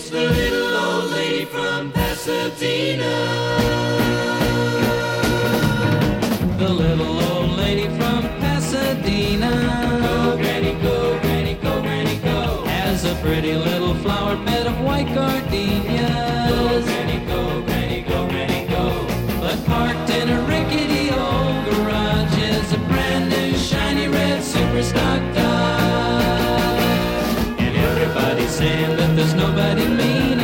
the little old lady from Pasadena. The little old lady from Pasadena. Go, Granny, go, Granny, go, Granny, go. Has a pretty little flower bed of white gardenias. Go, Granny, go, Granny, go, Granny, go. But parked in a rickety old garage is a brand new shiny red super stock Dodge. And everybody's saying that there's nobody mean